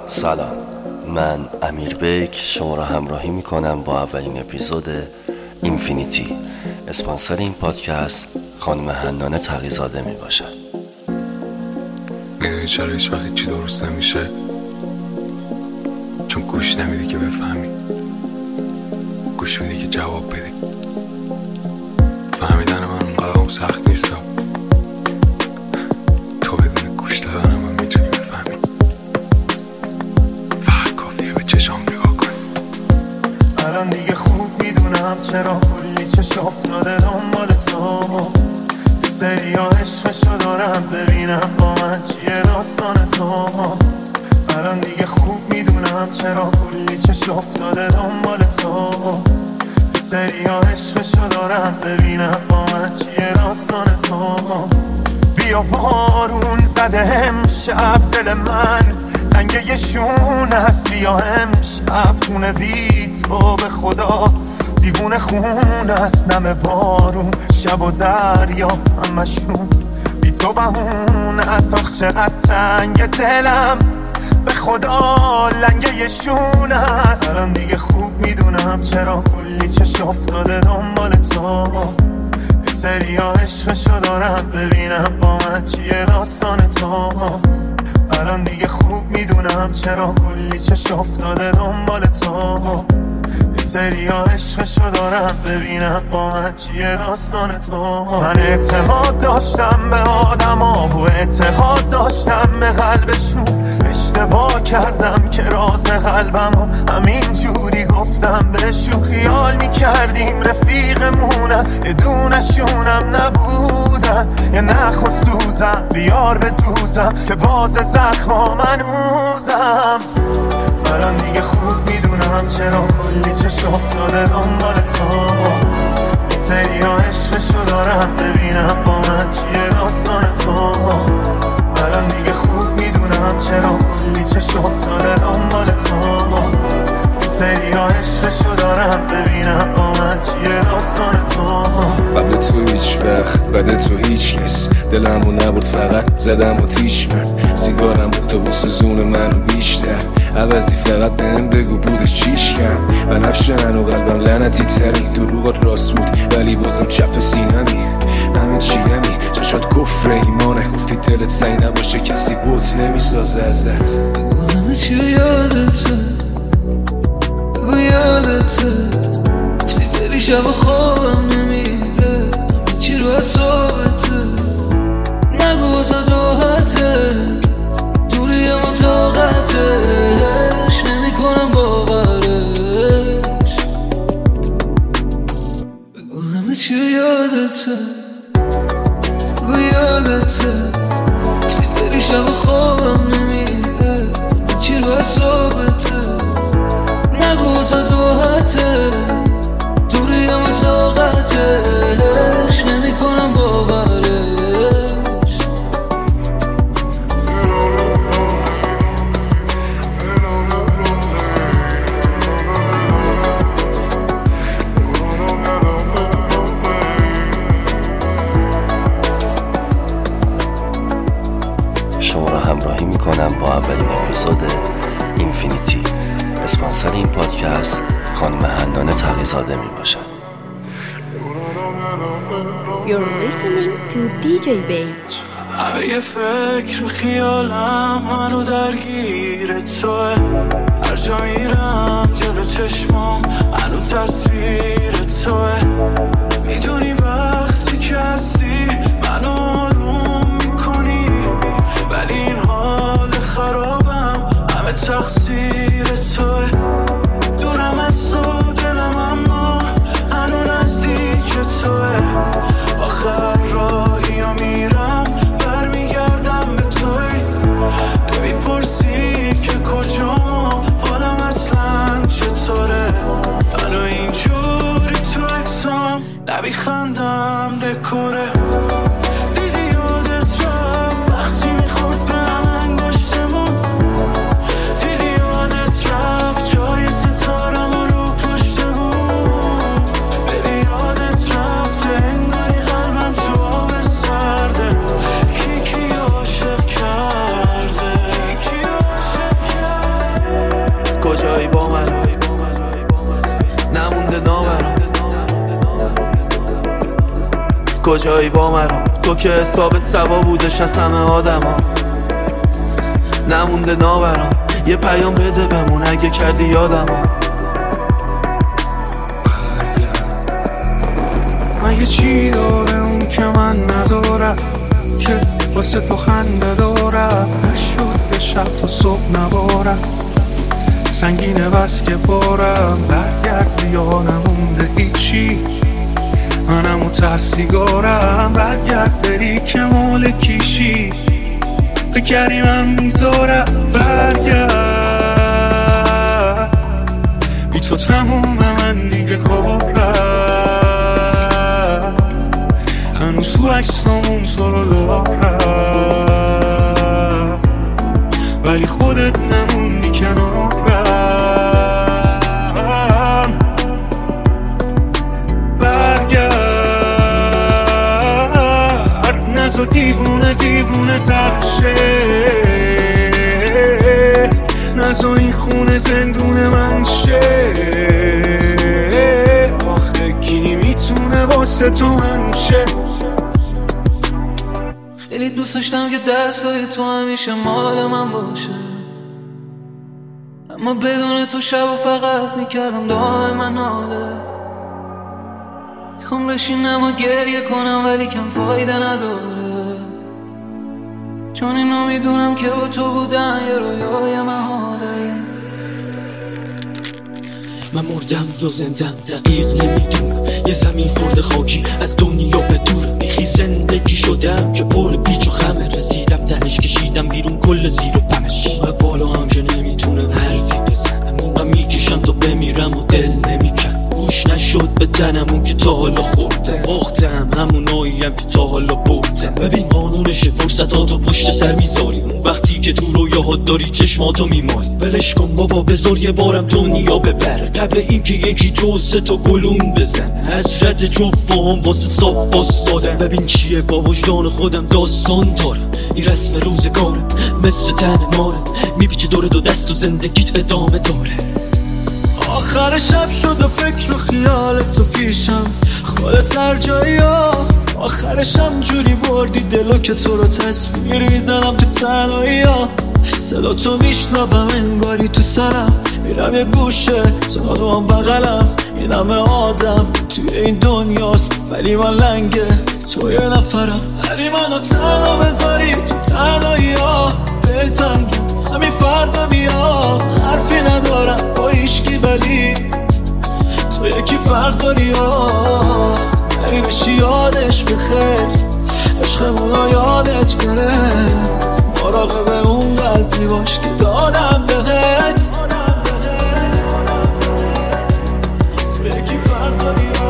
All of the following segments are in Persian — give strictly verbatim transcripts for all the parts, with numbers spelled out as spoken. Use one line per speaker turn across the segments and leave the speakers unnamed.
سلام، من امیر بیک شما را همراهی میکنم با اولین اپیزود اینفینیتی. اسپانسر این پادکست خانم حنانه تقی‌زاده می باشد.
میدونی چرا هیچ وقت چی درست نمیشه؟ چون گوش نمیدی که بفهمی، گوش میدی که جواب بدی. فهمیدن من اونقدر اون سخت نیستا، تو بدون گوش دادن من میتونی بفهمی. فقط کافیه به چشام نگاه کنی.
الان دیگه خوب میدونم چرا کلی چشم افتاده دنبال تو. یه سریا عشقشو دارم ببینم با من چیه داستان تو. الان دیگه خوب میدونم چرا کلی چشم افتاده دنبال تو. یه سریا عشقشو دارم ببینم با من چیه داستان تو. بیا بارون زده امشب دل من لنگه یه شون هست. بیا امشب خونه بی تو به خدا دیوونه خون است. نم بارون شب و دریا همشون بی تو بهون است. آخ چقدر تنگ دلم به خدا لنگه یه شون هست. الان دیگه خوب میدونم چرا کلی چشم افتاده دنبال تو. یه سریا عشقشو دارم ببینم با من چیه داستان تو. الان دیگه خوب میدونم چرا کلی چشم افتاده دنبال تو. یه سریا عشقشو دارم ببینم با من چیه داستان تو. من اعتماد داشتم به آدم ها و اعتقاد داشتم به قلبشون. اشتباه کردم که راز قلبم و همین جوری گفتم بهشون. خیال میکردیم رفیقمونن یه دونشونم نبودن. یه نخ و سوزم بیار به دوزم که باز زخما منوزم. الان دیگه خوب میدونم چرا کلی چشم افتاده دنبال تو. یه سریا عشقشو دارم ببینم با من چیه داستان تو. الان دیگه خوب میدونم چرا کلی چشم افتاده دنبال تو. یه سریا عشقشو دارم ببینم با من چیه داستان تو.
قبل تو هیچ وقت بعد تو هیچ کس دلمو نبرد، فقط زدم و تیش من. سیگارم اتوبوس زون منو بیشتر عوضی فقط بهم بگو بودش چیش کم. بنفش من و قلبم لعنتی ترین دروغات راست بود ولی بازم چپ سینمی. همه چیدمی چشات کفر ایمانه. گفتی دلت سعی نباشه کسی بوت نمیسازه ازت.
بگو همه چی یادته، بگو یادته. گفتی بری شب خوابم نمیره، همه چی رو حسابته. نگو واسه راحته دوری اما طاقتش نمی کنم باورش. بگو همه چی یادته، بگو یادته. گفتی بری شب خوابم نمیره، همه چی رو حسابته. نگو واسه راحته دوری اما طاقتش نمی کنم باورش.
شما را همراهی میکنم با اولین اپیزود اینفینیتی. اسپانسر این پادکست خانم حنانه تقی‌زاده می باشد.
You're listening to دی جی Bake.
همه یه فکر و خیالم منو درگیر توه. هر جا میرم جلو چشمام منو تصویر توه. میدونی وقتی که هستی منو آروم میکنی، ولی این حال خرابم همه تقصیر توه. دورم از تو دلم اما هنو نزدیک توه. آخر راهی ها میرم برمیگردم به توی. نمیپرسی که کجا حالم اصلا چطوره. منو اینجوری تو اکسام نمیخندم دکوره. دیدی یادت رفت وقتی میخورد به هم انگشتمون. دیدی یادت رفت جای ستارم رو پشتمون. ببی یادت رفت انگاری قلبم تو آب سرده. کی کی عاشق کرده، کی کی عاشق کرده. کجایی با مرا؟ تو که حسابت سوا بودش از همه آدم ها، نمونده ناورم. یه پیام بده بمون اگه کردی یادم ها.
مگه چی داره اون که من ندارم، که واسه تو خنده دارم؟ نشد به شب تا صبح نبارم، سنگینه بس که بارم. برگرد یا نمونده هیچی، منم و تحصیگارم. برگرد بری که مال کیشی، فکر کردی من میذارم. برگرد بی تو تموم من دیگه کارم، هنوز تو عکسامون سرو دارم، ولی خودت نموندی کنارم. برگرد نزا دیوونه دیوونه ترشه، نزا این خونه زندون من شه. آخه کی میتونه واسه تو من شه؟
خیلی دوست داشتم که دستای تو همیشه مال من باشه، اما بدون تو شب و فقط میکردم دائما ناله. میخوام بشینم و گریه کنم ولی کم فایده نداره، چون اینو میدونم که با تو بودن یه رویای محاله.
من مردم یا زندم دقیق نمیدونم، یه زمین خورده خاکی از دنیا به دورم. بیخی زندگی شدم که پر پیچ و خمه، رسیدم تنش کشیدم بیرون کل زیر و پمش. و بالا هم که نمیتونم حرفی بزنم، اونقدر میکشم تا بمیرم و دل نمیکن. گوش نشد به تنم اون که تا حالا خوردم، باختم هموناییم که تا حالا بردم. ببین قانونشه فرصتاتو پشت سر میذاری، اون وقتی که تو رویاهات داری چشماتو میمالی. ولش کن بابا بذار یه بارم دنیا ببره، قبل این که یکی دو سه تا گلون بزن. حسرت جفام واسه صاف واسدادم، ببین چیه با وجدان خودم داستان دارم. این رسم روزگارم مثل تن مارم، میپیچه دور دو دست و زندگیت ادامه داره.
آخر شب شد و فکر و خیالت تو پیشم، خودت هر جایی ها. آخرشم جوری بردی دلو که تو رو تصویر میزنم تو تنهایی ها. صدا تو میشنوم انگاری تو سرم، میرم یه گوشه تو هم بغلم. این همه آدم توی این دنیاست ولی من لنگه تو یه نفرم. ولی منو تنها بذاری تو تنهایی ها، دل تنگم همین فردا بیا. حرفی ندارم با هیچکی ولی تو یکی فرق داری ها. نمی بشی یادش بخیر، عشقمونو یادت بره. مراقب اون قلبی باش که دادم بهت، تو یکی فرق داری ها.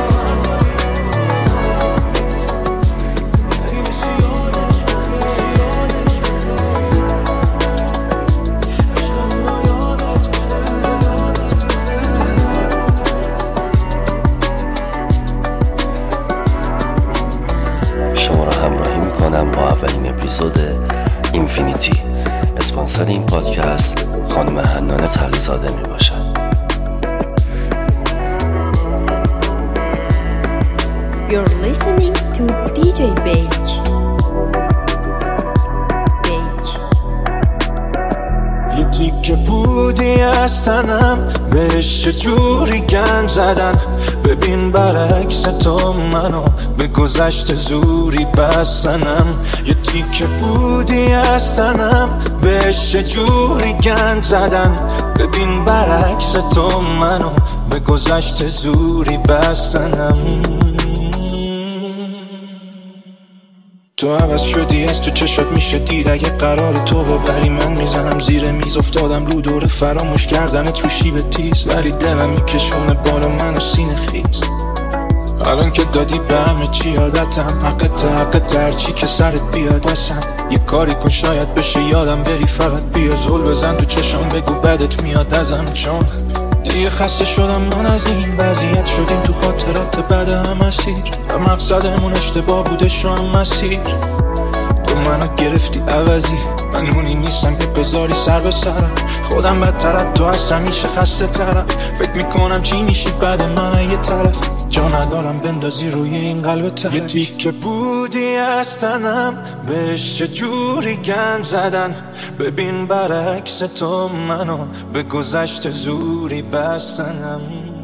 نمی بشی یادش
شما را همراهی میکنم با اولین اپیزود اینفینیتی. اسپانسر این پادکست خانم حنانه تقی‌زاده می باشد.
You're listening to دی جی Beik.
یه تیکه بودی از تنم، بهش جوری گند زدن. ببین برعکس تو منو به گذشت زوری بستنم. یه تیکه بودی از تنم، بهش جوری گند زدن. ببین برعکس تو منو به گذشت زوری بستنم. تو عوض شدی از تو چشات میشه دید، اگه قرار تو ببری من میزنم زیر میز. افتادم رو دور فراموش کردنت رو شیب تیز، ولی دلم میکشونه بالا منو سینه خیز. الان که دادی به همه چی عادتم، حقت حقت هرچی که سرت بیاد واسم. یه کاری کن شاید بشه یادم بری، فقط بیا زل بزن تو چشم بگو بدت میاد ازم. چون دیگه خسته شدم من از این وضعیت، شدیم تو خاطرات بعد هم اسیر. و مقصدمون اشتباه بودش و هم مسیر. تو منو گرفتی عوضی، من اونی نیستم که بذاری سر به سرم. خودم بدترم تو از همیشه خسته ترم، فکر میکنم چی میشی بعد من یه طرف. جا ندارم بندازی روی این قلب تهش. یه تیکه بودی از تنم، بهش چه جوری گند زدن. ببین برعکس تو منو به گذشته زوری بستنم.